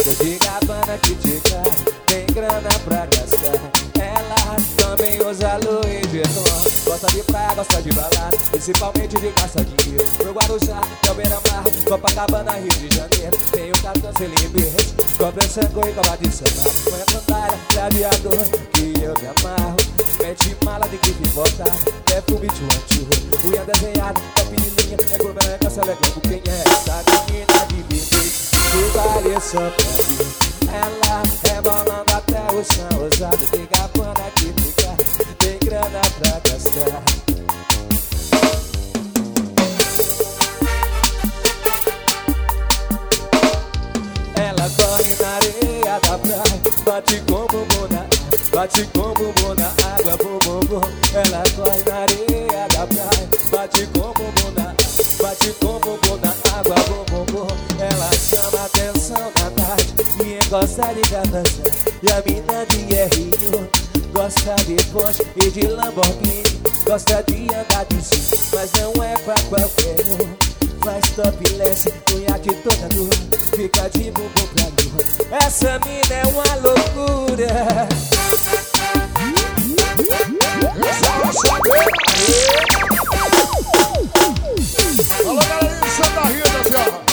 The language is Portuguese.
De Gabbana que te cai, tem grana pra gastar. Ela também usa Louis Vuitton. Gosta de praia, gosta de balada, principalmente de gastar dinheiro. Meu Guarujá, meu Beira-Mar, Copacabana, Rio de Janeiro. Tem o cartão sem limite, compra sangue e cola de samba. Põe a sandália, gladiador, que eu me amarro. Mete mala de grife importada, perfume de um unha desenhada, é pequenininha, é branca, se ela é branco. Quem é essa menina de vermelho? Que vale só pra mim. Ela rebolando até o chão, ousada. Tem Gabbana que fica, tem grana pra gastar. Ela corre na areia da praia, bate com bumbum na água, bate com bumbum na água, bum bum bum. Ela corre na areia da praia, bate com bumbum na água, bate com bumbum na água, bum bum bum. Ela chama atenção na tarde e gosta de cafezão. E a mina de Rio gosta de Porsche e de Lamborghini, gosta de andar de sim, mas não é pra qualquer um. Faz topless, no iate toda nua, fica de bumbum pra lua. Essa mina é uma loucura. Alô, galerinha de Santa Rita, Serra.